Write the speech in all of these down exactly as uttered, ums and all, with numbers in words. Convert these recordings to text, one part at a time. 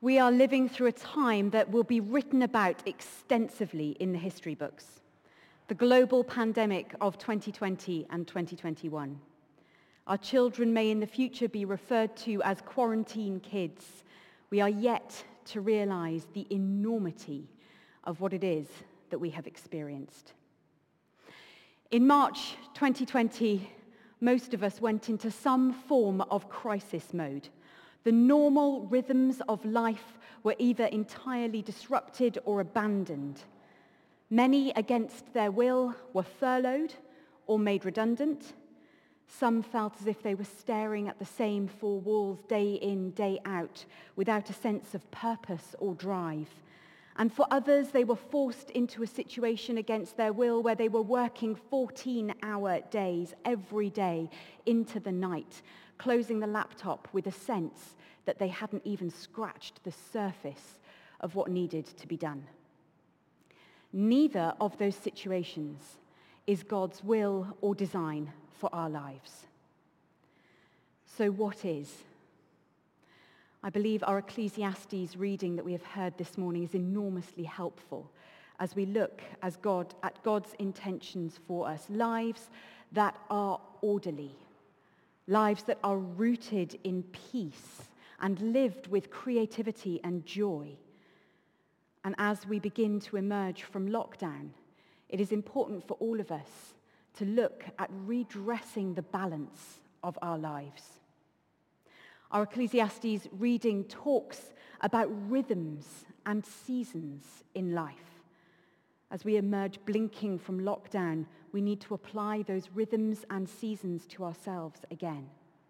We are living through a time that will be written about extensively in the history books. The global pandemic of twenty twenty and twenty twenty-one. Our children may in the future be referred to as quarantine kids. We are yet to realize the enormity of what it is that we have experienced. In March twenty twenty, most of us went into some form of crisis mode. The normal rhythms of life were either entirely disrupted or abandoned. Many, against their will, were furloughed or made redundant. Some felt as if they were staring at the same four walls day in, day out, without a sense of purpose or drive. And for others, they were forced into a situation against their will where they were working fourteen-hour days every day into the night, closing the laptop with a sense that they hadn't even scratched the surface of what needed to be done. Neither of those situations is God's will or design for our lives. So what is? I believe our Ecclesiastes reading that we have heard this morning is enormously helpful as we look as God at God's intentions for us, lives that are orderly, lives that are rooted in peace and lived with creativity and joy. And as we begin to emerge from lockdown, it is important for all of us to look at redressing the balance of our lives. Our Ecclesiastes reading talks about rhythms and seasons in life. As we emerge blinking from lockdown, we need to apply those rhythms and seasons to ourselves again.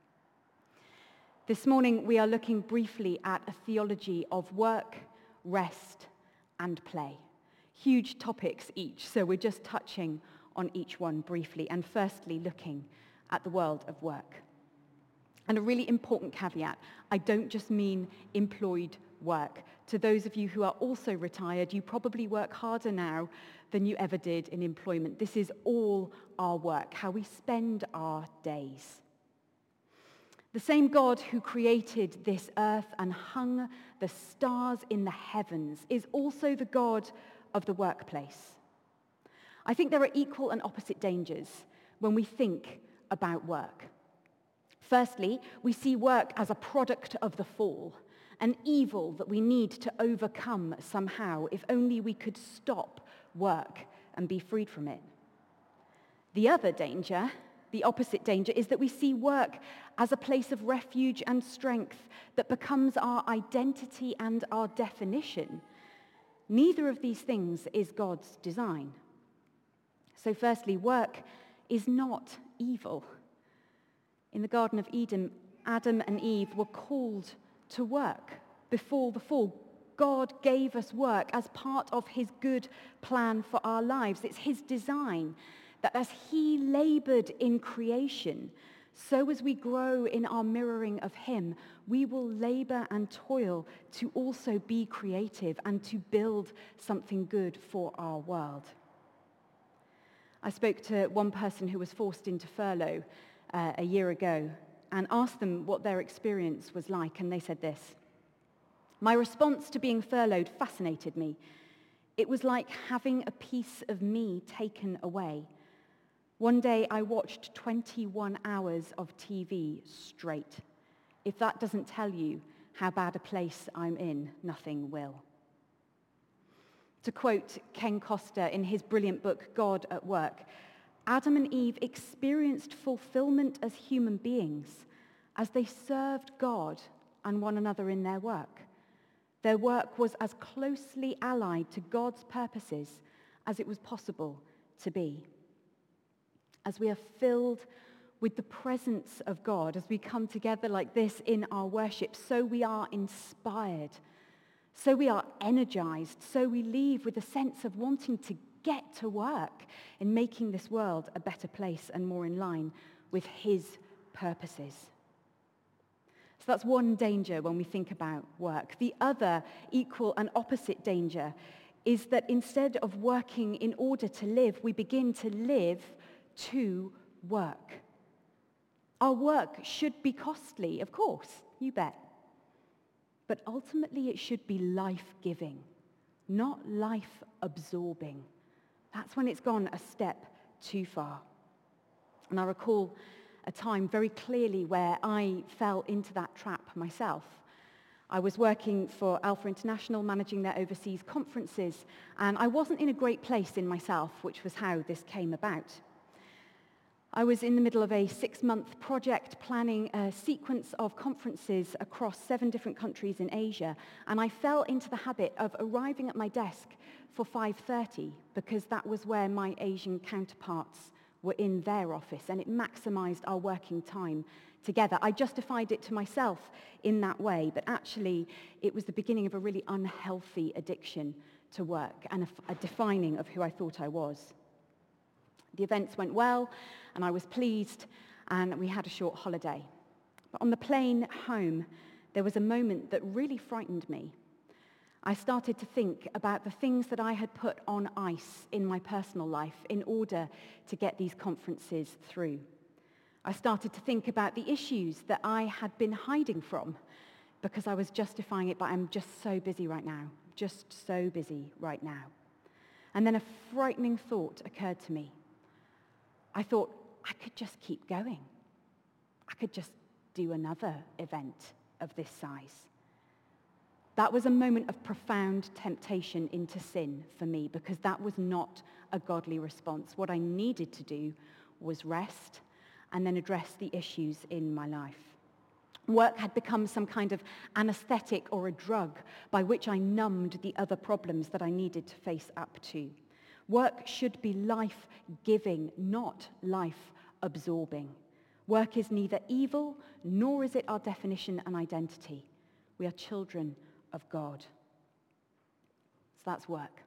This morning, we are looking briefly at a theology of work, rest, and play. Huge topics each, so we're just touching on each one briefly, and firstly, looking at the world of work. And a really important caveat, I don't just mean employed work. To those of you who are also retired, you probably work harder now than you ever did in employment. This is all our work, how we spend our days. The same God who created this earth and hung the stars in the heavens is also the God of the workplace. I think there are equal and opposite dangers when we think about work. Firstly, we see work as a product of the fall, an evil that we need to overcome somehow, if only we could stop work and be freed from it. The other danger, the opposite danger, is that we see work as a place of refuge and strength that becomes our identity and our definition. Neither of these things is God's design. So firstly, work is not evil. In the Garden of Eden, Adam and Eve were called to work before the fall. God gave us work as part of his good plan for our lives. It's his design that as he labored in creation, so as we grow in our mirroring of him, we will labor and toil to also be creative and to build something good for our world. I spoke to one person who was forced into furlough uh, a year ago and asked them what their experience was like, and they said this: "My response to being furloughed fascinated me. It was like having a piece of me taken away. One day I watched twenty-one hours of T V straight. If that doesn't tell you how bad a place I'm in, nothing will." To quote Ken Costa in his brilliant book, God at Work, Adam and Eve experienced fulfillment as human beings as they served God and one another in their work. Their work was as closely allied to God's purposes as it was possible to be. As we are filled with the presence of God, as we come together like this in our worship, so we are inspired, so we are energized, so we leave with a sense of wanting to get to work in making this world a better place and more in line with his purposes. So that's one danger when we think about work. The other equal and opposite danger is that instead of working in order to live, we begin to live to work. Our work should be costly, of course, you bet. But ultimately, it should be life-giving, not life-absorbing. That's when it's gone a step too far. And I recall a time very clearly where I fell into that trap myself. I was working for Alpha International, managing their overseas conferences, and I wasn't in a great place in myself, which was how this came about. I was in the middle of a six-month project planning a sequence of conferences across seven different countries in Asia, and I fell into the habit of arriving at my desk for five thirty because that was where my Asian counterparts were in their office, and it maximized our working time together. I justified it to myself in that way, but actually it was the beginning of a really unhealthy addiction to work and a, a defining of who I thought I was. The events went well, and I was pleased, and we had a short holiday. But on the plane home, there was a moment that really frightened me. I started to think about the things that I had put on ice in my personal life in order to get these conferences through. I started to think about the issues that I had been hiding from because I was justifying it, but I'm just so busy right now, just so busy right now. And then a frightening thought occurred to me. I thought, I could just keep going. I could just do another event of this size. That was a moment of profound temptation into sin for me because that was not a godly response. What I needed to do was rest and then address the issues in my life. Work had become some kind of anesthetic or a drug by which I numbed the other problems that I needed to face up to. Work should be life-giving, not life-absorbing. Work is neither evil, nor is it our definition and identity. We are children of God. So that's work.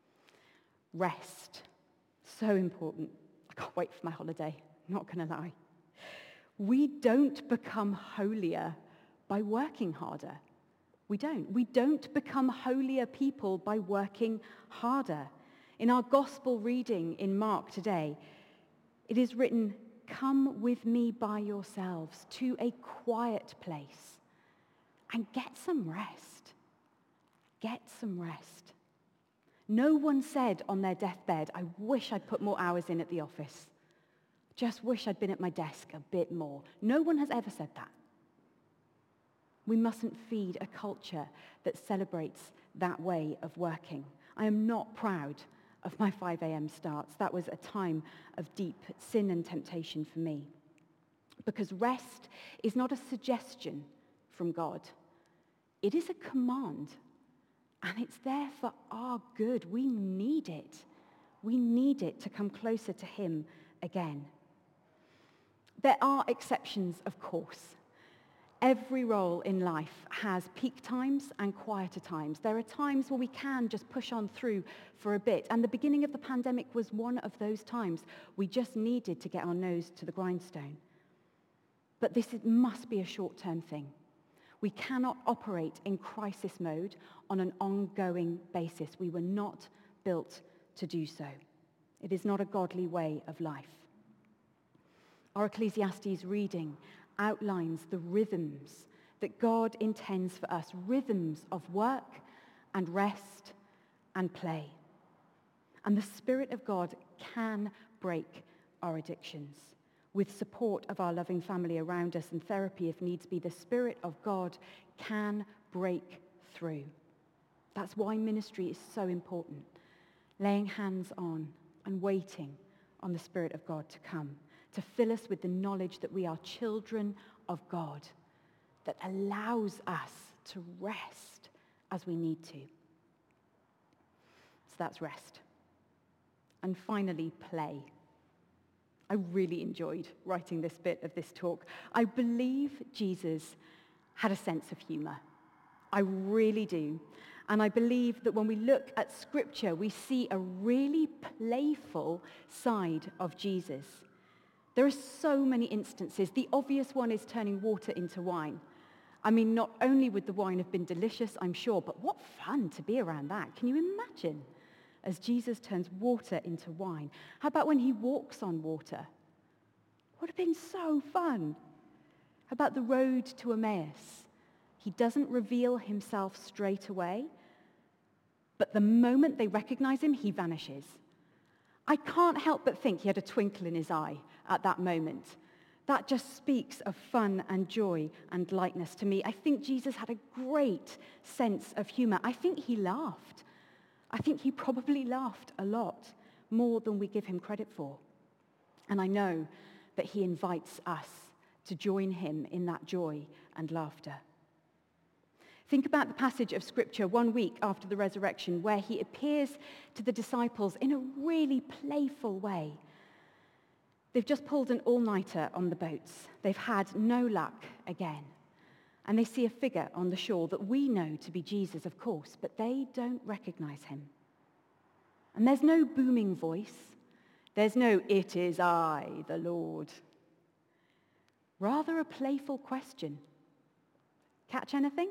Rest. So important. I can't wait for my holiday, not going to lie. We don't become holier by working harder. We don't. We don't become holier people by working harder. In our gospel reading in Mark today, it is written, "Come with me by yourselves to a quiet place and get some rest." Get some rest. No one said on their deathbed, "I wish I'd put more hours in at the office. Just wish I'd been at my desk a bit more." No one has ever said that. We mustn't feed a culture that celebrates that way of working. I am not proud of my five a.m. starts. That was a time of deep sin and temptation for me. Because rest is not a suggestion from God. It is a command. And it's there for our good. We need it. We need it to come closer to him again. There are exceptions, of course. Every role in life has peak times and quieter times. There are times where we can just push on through for a bit. And the beginning of the pandemic was one of those times. We just needed to get our nose to the grindstone. But this is, must be a short-term thing. We cannot operate in crisis mode on an ongoing basis. We were not built to do so. It is not a godly way of life. Our Ecclesiastes reading outlines the rhythms that God intends for us, rhythms of work and rest and play. And the Spirit of God can break our addictions. With support of our loving family around us and therapy if needs be, the Spirit of God can break through. That's why ministry is so important. Laying hands on and waiting on the Spirit of God to come, to fill us with the knowledge that we are children of God, that allows us to rest as we need to. So that's rest. And finally, play. I really enjoyed writing this bit of this talk. I believe Jesus had a sense of humor. I really do. And I believe that when we look at Scripture, we see a really playful side of Jesus. There are so many instances. The obvious one is turning water into wine. I mean, not only would the wine have been delicious, I'm sure, but what fun to be around that. Can you imagine? As Jesus turns water into wine. How about when he walks on water? Would have been so fun. How about the road to Emmaus? He doesn't reveal himself straight away, but the moment they recognize him, he vanishes. I can't help but think he had a twinkle in his eye at that moment. That just speaks of fun and joy and lightness to me. I think Jesus had a great sense of humor. I think he laughed. I think he probably laughed a lot, more than we give him credit for. And I know that he invites us to join him in that joy and laughter. Think about the passage of Scripture one week after the resurrection where he appears to the disciples in a really playful way. They've just pulled an all-nighter on the boats. They've had no luck again. And they see a figure on the shore that we know to be Jesus, of course, but they don't recognize him. And there's no booming voice. There's no, "It is I, the Lord." Rather a playful question. Catch anything?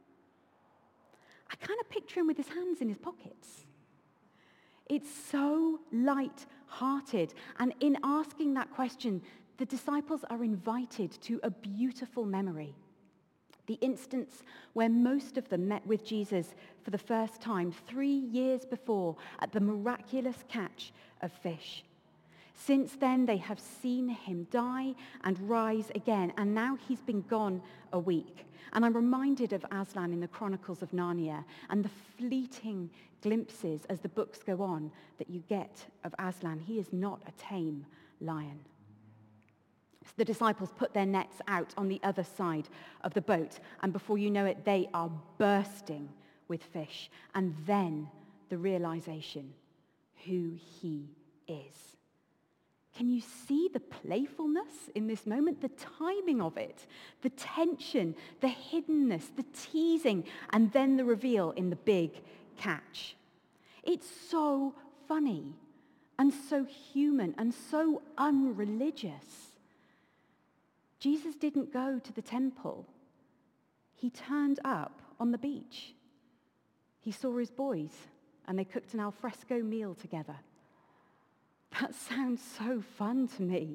I kind of picture him with his hands in his pockets. It's so light-hearted. And in asking that question, the disciples are invited to a beautiful memory. The instance where most of them met with Jesus for the first time three years before at the miraculous catch of fish. Since then, they have seen him die and rise again, and now he's been gone a week. And I'm reminded of Aslan in the Chronicles of Narnia and the fleeting glimpses as the books go on that you get of Aslan. He is not a tame lion. So the disciples put their nets out on the other side of the boat, and before you know it, they are bursting with fish. And then the realization who he is. Can you see the playfulness in this moment? The timing of it, the tension, the hiddenness, the teasing, and then the reveal in the big catch. It's so funny and so human and so unreligious. Jesus didn't go to the temple. He turned up on the beach. He saw his boys, and they cooked an al fresco meal together. That sounds so fun to me.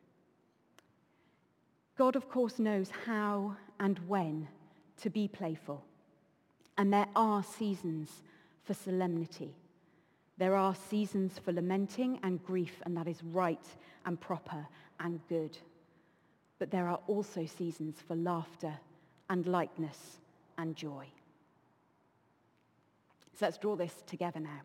God, of course, knows how and when to be playful. And there are seasons for solemnity. There are seasons for lamenting and grief, and that is right and proper and good. But there are also seasons for laughter and lightness and joy. So let's draw this together now.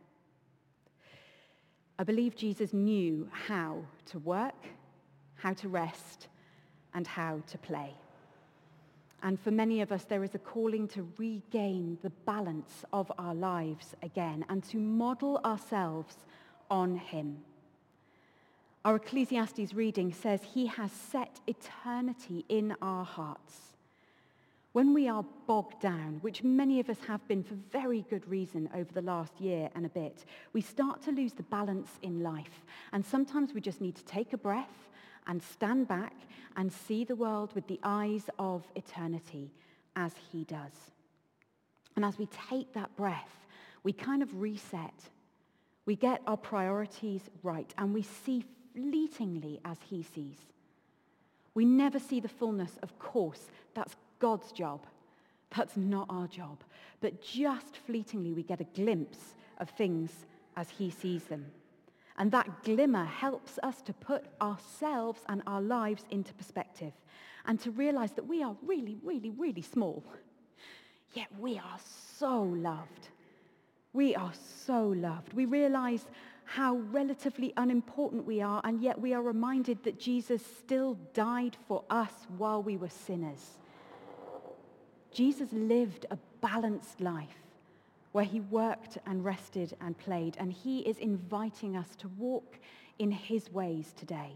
I believe Jesus knew how to work, how to rest, and how to play. And for many of us, there is a calling to regain the balance of our lives again and to model ourselves on him. Our Ecclesiastes reading says he has set eternity in our hearts. When we are bogged down, which many of us have been for very good reason over the last year and a bit, we start to lose the balance in life. And sometimes we just need to take a breath and stand back and see the world with the eyes of eternity as he does. And as we take that breath, we kind of reset. We get our priorities right, and we see fleetingly as he sees. We never see the fullness, of course. That's God's job. That's not our job. But just fleetingly, we get a glimpse of things as he sees them. And that glimmer helps us to put ourselves and our lives into perspective and to realize that we are really, really, really small. Yet we are so loved. We are so loved. We realize how relatively unimportant we are, and yet we are reminded that Jesus still died for us while we were sinners. Jesus lived a balanced life where he worked and rested and played, and he is inviting us to walk in his ways today.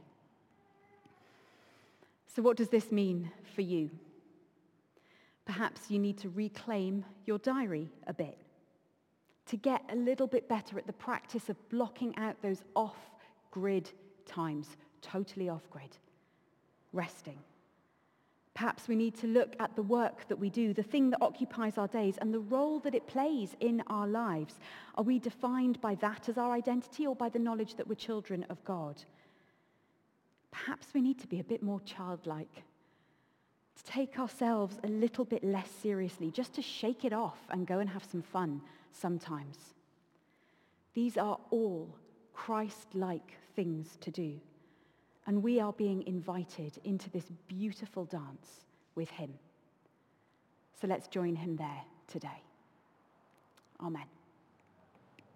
So what does this mean for you? Perhaps you need to reclaim your diary a bit, to get a little bit better at the practice of blocking out those off-grid times, totally off-grid, resting. Perhaps we need to look at the work that we do, the thing that occupies our days, and the role that it plays in our lives. Are we defined by that as our identity or by the knowledge that we're children of God? Perhaps we need to be a bit more childlike to take ourselves a little bit less seriously, just to shake it off and go and have some fun sometimes. These are all Christ-like things to do, and we are being invited into this beautiful dance with him. So let's join him there today. Amen.